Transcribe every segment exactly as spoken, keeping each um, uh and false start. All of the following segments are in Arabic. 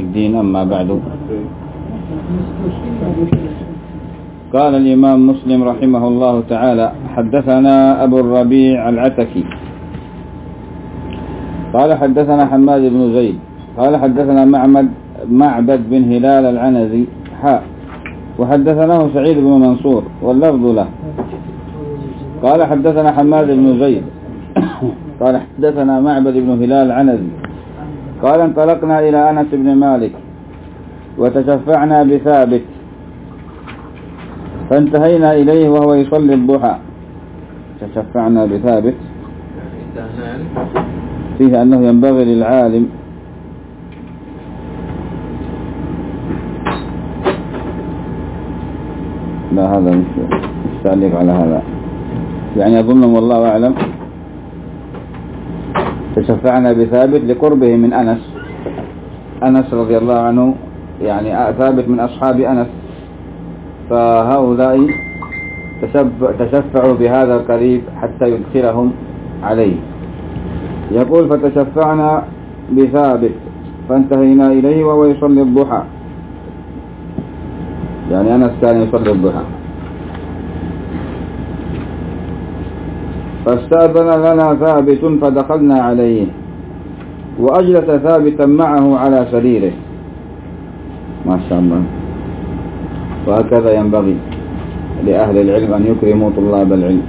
الدين، أما بعد. قال الإمام مسلم رحمه الله تعالى: حدثنا أبو الربيع العتكي قال حدثنا حماد بن زيد قال حدثنا معبد معبد بن هلال العنزي حاء وحدثناه سعيد بن منصور واللفظ له قال حدثنا حماد بن زيد قال حدثنا معبد بن هلال العنزي قال انطلقنا إلى أنس بن مالك وتشفعنا بثابت فانتهينا إليه وهو يصلي الضحى. تشفعنا بثابت فيه أنه ينبغي للعالم لا هذا مش تعليق على هذا، يعني أظن والله أعلم تشفعنا بثابت لقربه من أنس أنس رضي الله عنه، يعني ثابت من أصحاب أنس، فهؤلاء تشفعوا بهذا القريب حتى يدخلهم عليه. يقول فتشفعنا بثابت فانتهينا إليه وهو يصلي الضحى، يعني أنس كان يصلي الضحى. فاستأذن لنا ثابت فدخلنا عليه وأجلس ثابتا معه على سريره. ما شاء الله. وهكذا ينبغي لأهل العلم أن يكرموا طلاب العلم.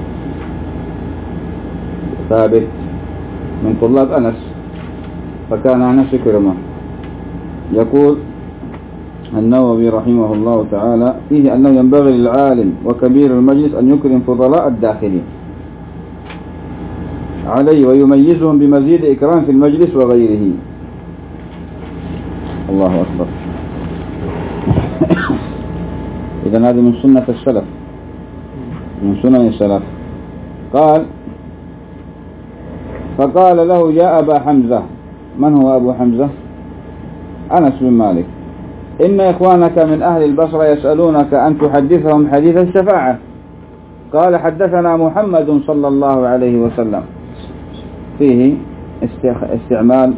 ثابت من طلاب أنس فكان أنس يكرمه. يقول النووي رحمه الله تعالى فيه أنه ينبغي للعالم وكبير المجلس أن يكرم فضلاء الداخلين عليه ويميزهم بمزيد إكرام في المجلس وغيره. الله أكبر. إذن هذه من سنة السلف، من سنن السلف. قال فقال له: يا أبا حمزة. من هو أبو حمزة؟ أنس بن مالك. إن إخوانك من أهل البصرة يسألونك أن تحدثهم حديث الشفاعة. قال: حدثنا محمد صلى الله عليه وسلم. فيه استعمال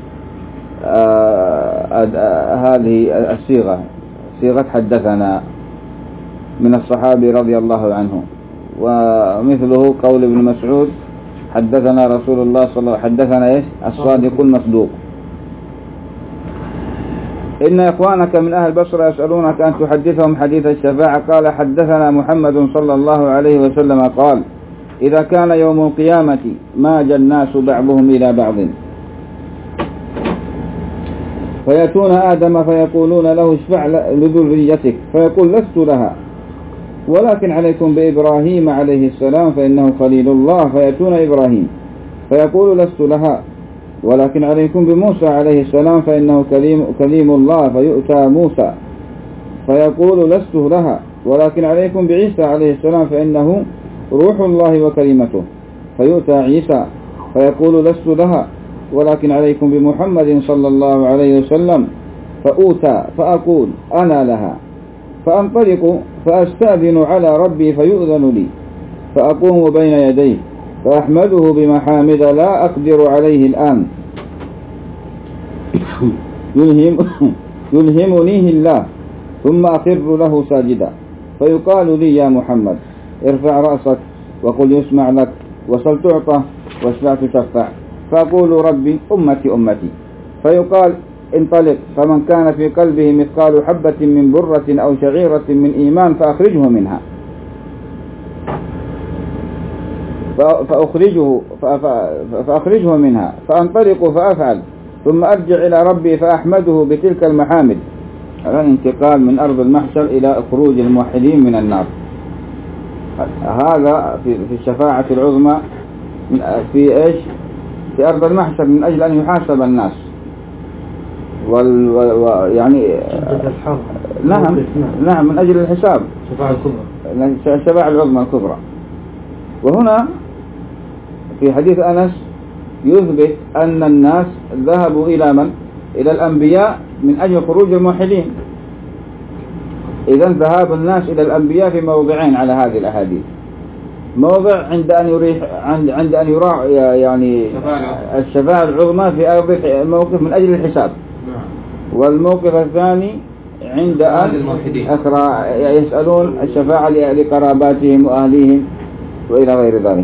آه هذه الصيغة، صيغة حدثنا من الصحابي رضي الله عنه، ومثله قول ابن مسعود: حدثنا رسول الله صلى الله عليه وسلم. حدثنا إيش؟ الصادق المصدوق. إن إخوانك من أهل البصرة يسألونك أن تحدثهم حديث الشفاعة. قال: حدثنا محمد صلى الله عليه وسلم قال: إذا كان يوم القيامة ماج الناس بعضهم إلى بعض فيأتون آدم فيقولون له: اشفع لذريتك، فيقول: لست لها، ولكن عليكم بإبراهيم عليه السلام فإنه خليل الله. فيأتون إبراهيم فيقول: لست لها، ولكن عليكم بموسى عليه السلام فإنه كليم, كليم الله. فيؤتى موسى فيقول: لست لها، ولكن عليكم بعيسى عليه السلام فإنه روح الله وكلمته. فيؤتى عيسى فيقول: لست لها، ولكن عليكم بمحمد صلى الله عليه وسلم. فأوتى فأقول: أنا لها، فأنطلق فأستأذن على ربي فيؤذن لي، فأقوم بين يديه فأحمده بمحامد لا أقدر عليه الآن يلهم يلهمنيه الله، ثم أخر له ساجدا فيقال لي: يا محمد ارفع رأسك وقل يسمع لك، وسل تعطى، واشفع تشفع. فأقول: ربي أمتي أمتي. فيقال: انطلق، فمن كان في قلبه مثقال حبة من برة أو شعيرة من إيمان فأخرجه منها فأخرجه فأخرجه منها فأنطلق فأفعل، ثم أرجع إلى ربي فأحمده بتلك المحامد. الانتقال من أرض المحشر إلى خروج الموحدين من النار. هذا في الشفاعة العظمى في إيش؟ في أرض المحشر، من أجل أن يحاسب الناس وال... و... يعني نعم نعم من أجل الحساب، الشفاعة الكبرى، الشفاعة العظمى الكبرى. وهنا في حديث أنس يثبت أن الناس ذهبوا إلى من؟ إلى الأنبياء من أجل خروج الموحدين. إذن ذهاب الناس إلى الأنبياء في موضعين على هذه الأحاديث. موضع عند أن يريح عند عند أن يراعي يعني الشفاعة العظمى في أرض الموقف من أجل الحساب، والموقف الثاني عند أن يسألون الشفاعة لقراباتهم وأهليهم وإلى غير ذلك.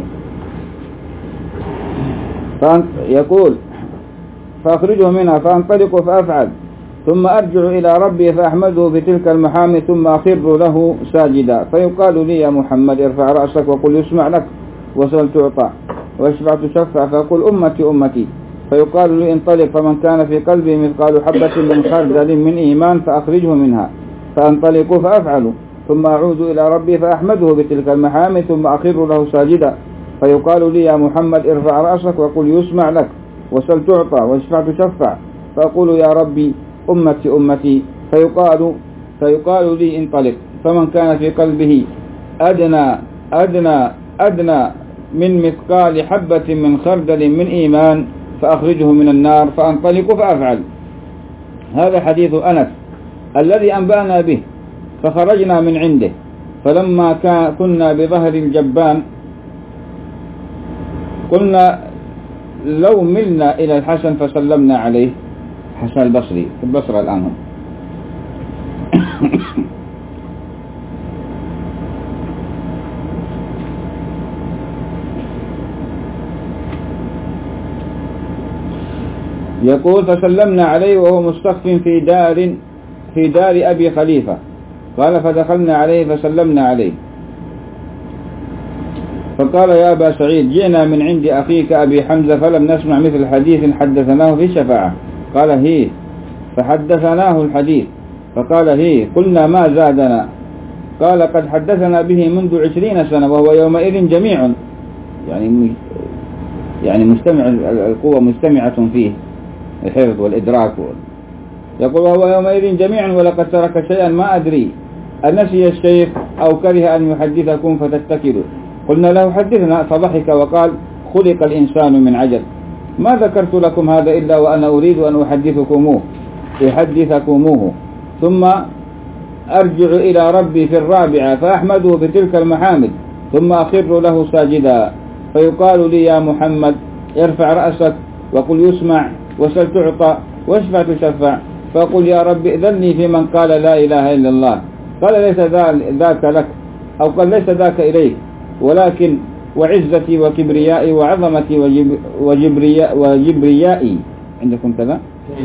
يقول فأخرجه منها فأنطلق فأفعل ثم أرجع إلى ربي فأحمده بتلك المحامد ثم أخر له ساجدا فيقال لي يا محمد ارفع رأسك وقل يسمع لك وسل تعطى واشفع تشفع فأقول أمتي أمتي فيقال لي انطلق فمن كان في قلبه مثقال حبة من خردل من إيمان فأخرجه منها فأنطلق فأفعل ثم أعود إلى ربي فأحمده بتلك المحامد ثم أخر له ساجدا فيقال لي يا محمد ارفع رأسك وقل يسمع لك وسل تعطى واشفع تشفع فأقول يا ربي أمتي أمتي فيقال فيقال لي انطلق فمن كان في قلبه أدنى أدنى أدنى من مثقال حبة من خردل من إيمان فأخرجه من النار فأنطلق فأفعل. هذا حديث أنس الذي أنبأنا به. فخرجنا من عنده فلما كنا بظهر الجبان قلنا لو ملنا إلى الحسن فسلمنا عليه. حسن البصري في البصرة الآن هم. يقول فسلمنا عليه وهو مستخف في دار في دار أبي خليفة. قال فدخلنا عليه فسلمنا عليه فقال يا أبا سعيد جئنا من عند أخيك أبي حمزة فلم نسمع مثل حديث حدثناه في الشفاعة. قال هي فحدثناه الحديث فقال هي قلنا ما زادنا. قال قد حدثنا به منذ عشرين سنة وهو يومئذ جميع يعني يعني مستمع القوة مستمعة فيه الحفظ والإدراك. يقول وهو يومئذ جميع ولقد ترك شيئا ما أدري أنسي الشيخ أو كره أن يحدثكم فتتكلوا. قلنا له حدثنا فضحك وقال خلق الإنسان من عجل ما ذكرت لكم هذا إلا وأنا أريد أن أحدثكموه أحدثكموه ثم أرجع إلى ربي في الرابعة فأحمده بتلك المحامد ثم أخر له ساجدا فيقال لي يا محمد ارفع رأسك وقل يسمع وسل تعطى واشفع تشفع فأقول يا رب إذني في من قال لا إله إلا الله. قال ليس ذاك لك أو قال ليس ذاك إليك ولكن وعزتي وكبريائي وعظمتي وجب وجبرياء وجبريائي عندكم كذا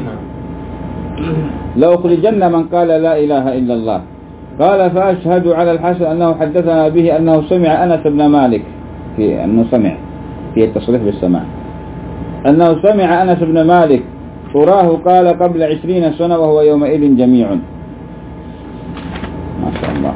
لو أخرجن من قال لا إله إلا الله. قال فأشهد على الحسن أنه حدثنا به أنه سمع أنس بن مالك في أنه سمع في التصريح بالسماع أنه سمع أنس بن مالك أراه قال قبل عشرين سنة وهو يومئذ جميع. ما شاء الله.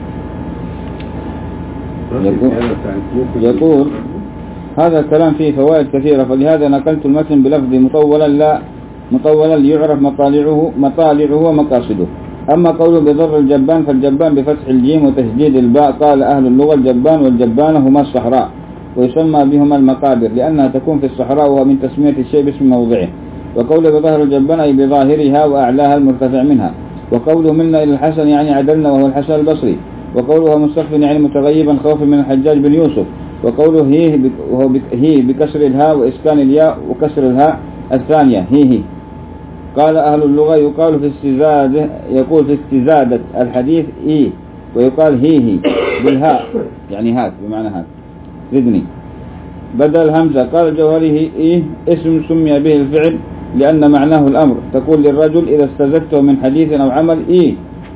يقول, يقول هذا الكلام فيه فوائد كثيرة فلهذا نقلت المتن بلفظ مطولا لا مطولا ليعرف مطالعه مطالعه ومقاصده. أما قوله بضر الجبان فالجبان بفتح الجيم وتشديد الباء. قال أهل اللغة الجبان والجبان هما الصحراء ويسمى بهما المقابر لأنها تكون في الصحراء وهو من تسمية الشيء باسم موضعه. وقوله بظهر الجبان أي بظاهرها وأعلاها المرتفع منها. وقوله منا إلى الحسن يعني عدلنا وهو الحسن البصري. وقوله مستخف يعني متغيبا خوفا من الحجاج بن يوسف. وقوله هي وهو هي بكسر الهاء وإسكان الياء وكسر الهاء الثانية هي هي. قال أهل اللغة يقال في استزادة يقول في استزادة الحديث إيه ويقال هي هي بالهاء يعني هات بمعنى هات زدني بدل همزة. قال الجوهري إيه اسم سمي به الفعل لأن معناه الأمر. تقول للرجل إذا استزدته من حديث أو عمل إيه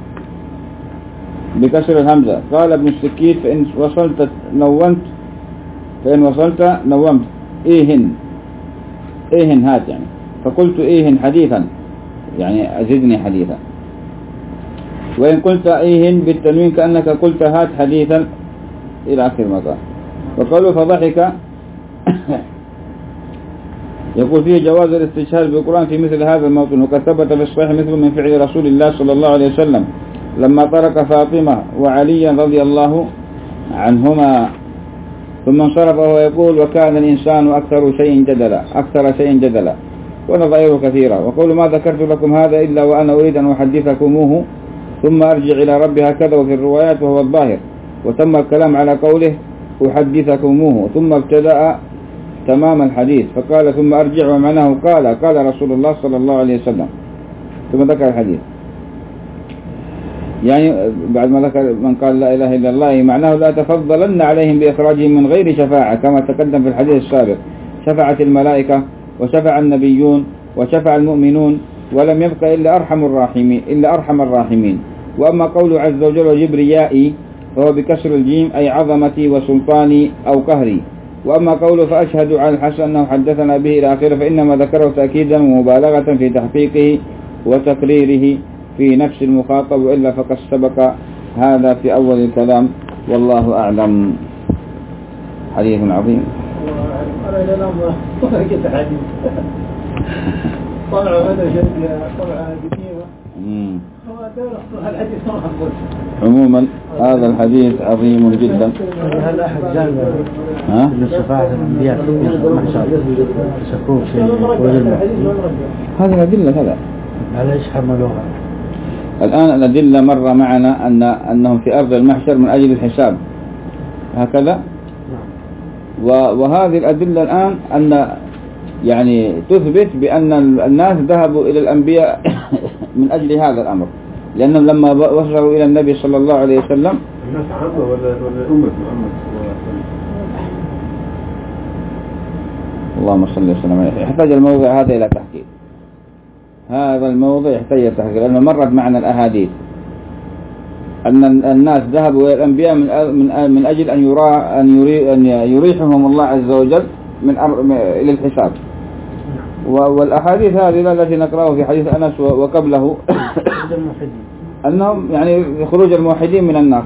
بكسر الهمزة. قال ابن السكيت فإن وصلت نومت فإن وصلت نومت إيهن إيهن هات يعني فقلت إيهن حديثا يعني أزدني حديثا. وإن قلت إيهن بالتنوين كأنك قلت هات حديثا إلى آخر ما قال. وقالوا فضحك يقول فيه جواز الاستشهاد بالقرآن في مثل هذا الموطن. وقد ثبت في الصحيح مثل من فعل رسول الله صلى الله عليه وسلم لما طرق فاطمة وعليا رضي الله عنهما ثم انصرف وهو يقول وكان الإنسان أكثر شيء جدلا أكثر شيء جدلا ونظائره كثيرة. وقول ما ذكرت لكم هذا إلا وأنا أريد أن أحدثكموه ثم أرجع إلى ربي هكذا وفي الروايات وهو الظاهر. وتم الكلام على قوله أحدثكموه ثم ابتدأ تمام الحديث فقال ثم أرجع ومعناه قال قال رسول الله صلى الله عليه وسلم. ثم ذكر الحديث. يعني بعد ما ذكر من قال لا إله إلا الله معناه لا تفضلن عليهم بإخراجهم من غير شفاعة، كما تقدم في الحديث السابق. شفعت الملائكة وشفع النبيون وشفع المؤمنون، ولم يبق إلا أرحم الراحمين إلا أرحم الراحمين. وأما قوله عز وجل وجبريائي فهو بكسر الجيم أي عظمتي وسلطاني أو قهري. وأما قوله فأشهد على الحسن أنه حدثنا به إلى آخره فإنما ذكره تأكيدا ومبالغة في تحقيقه وتقريره في نفس المخاطب، وإلا فقد سبق هذا في أول الكلام. والله أعلم. حديث عظيم. طلع هذا شيء طلع قديمة. عموما هذا الحديث عظيم جدا. هل أحد جامع ها؟ من شفاعة الأنبياء في المحشر شكوك شيء ولا هذه الأدلة كذا على إيش حملوها؟ الآن الأدلة مر معنا أن أنهم في أرض المحشر من أجل الحساب هكذا. وهذه الأدلة الآن أن يعني تثبت بأن الناس ذهبوا إلى الأنبياء من أجل هذا الأمر، لأنهم لما وصلوا إلى النبي صلى الله عليه وسلم. الناس عامة ولا ولا أمة محمد صلى الله عليه وسلم؟ اللهم صل وسلم عليه. يحتاج الموضع هذا إلى تحقيق. هذا الموضع يحتاج إلى تحقيق، لأنه مرت معنا الأحاديث أن الناس ذهبوا إلى الأنبياء من من من أجل أن يرى أن يري أن يريحهم الله عز وجل من إلى الحساب. والأحاديث هذه التي نقرأها في حديث أنس وقبله أنهم يعني خروج الموحدين من النار.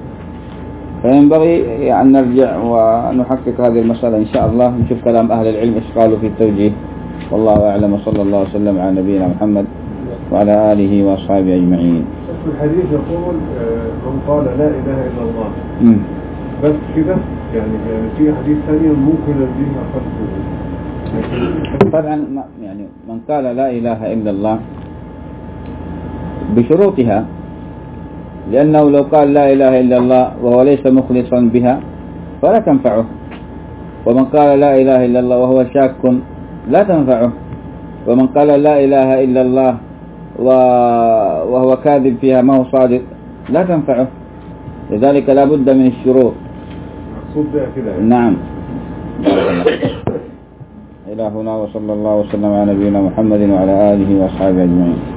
فينبغي أن نرجع ونحقق هذه المسألة إن شاء الله، نشوف كلام أهل العلم إيش قالوا في التوجيه. والله أعلم، وصلى الله وسلم على نبينا محمد وعلى آله وأصحابه أجمعين. الحديث يقول من قال لا إله إلا الله م. بس كده يعني يعني في حديث ثاني ممكن نديها خلفه. طبعا يعني من قال لا إله إلا الله بشروطها، لأنه لو قال لا إله إلا الله وهو ليس مخلصا بها فلا تنفعه، ومن قال لا إله إلا الله وهو شاك لا تنفعه، ومن قال لا إله إلا الله وهو كاذب فيها ما هو صادق لا تنفعه. لذلك لا بد من الشروط. نعم. إلى هنا، وصلى الله وسلم على نبينا محمد وعلى آله وأصحابه أجمعين.